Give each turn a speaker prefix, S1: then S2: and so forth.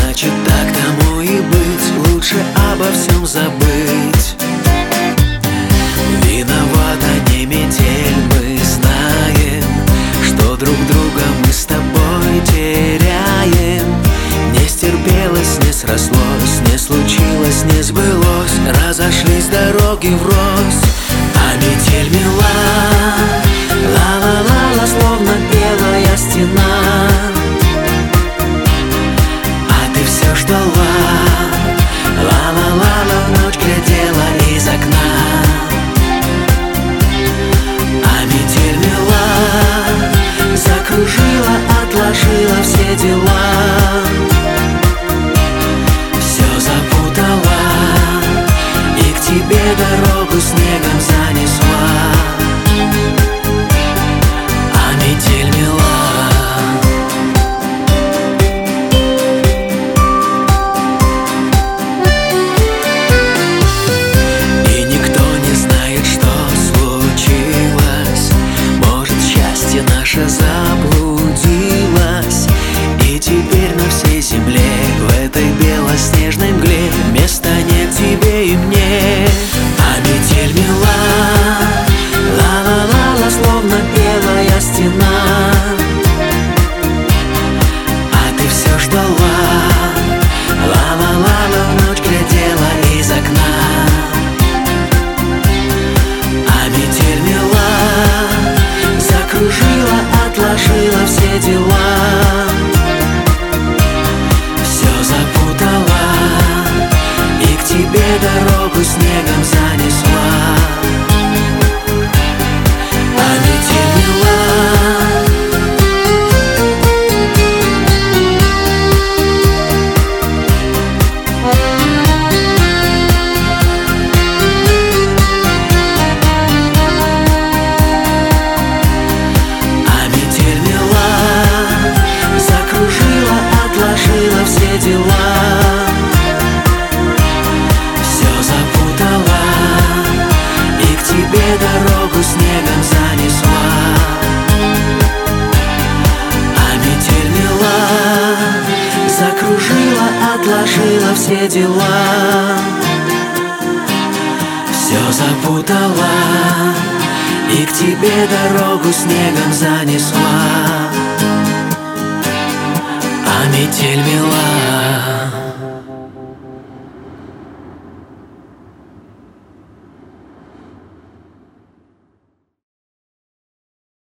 S1: значит так тому и быть. Лучше обо всем забыть. Виновата не метель, мы знаем, что друг друга мы с тобой теряем. Не стерпелось, не срослось, не случилось, не сбылось. Разошлись дороги врозь, а метель мила. Ла-ла-ла-ла, словно белая стена. А ты все ждала. Ла-ла-ла-ла, в ночь глядела из окна. А метель мила, закружила, отложила все дела. Все запутала и к тебе дорогу снегом занесла. А метель мила. И никто не знает, что случилось. Может, счастье наше заблудилось, и теперь на всей земле, в этой белоснежной мгле, места нет тебе и мне. А метель мила. Ла-ла-ла-ла, словно белая стена. А ты все ждала. Ла-ла-ла-ла, в ночь глядела из окна. А метель мила, закружила, отложила все дела. Все запутала и к тебе дорогу снегом занесла. А метель мила. А метель мила, закружила, отложила все дела. Все запутала и к тебе дорогу снегом занесла. А метель мила, закружила, отложила все дела. Все запутала и к тебе дорогу снегом занесла. А метель мила.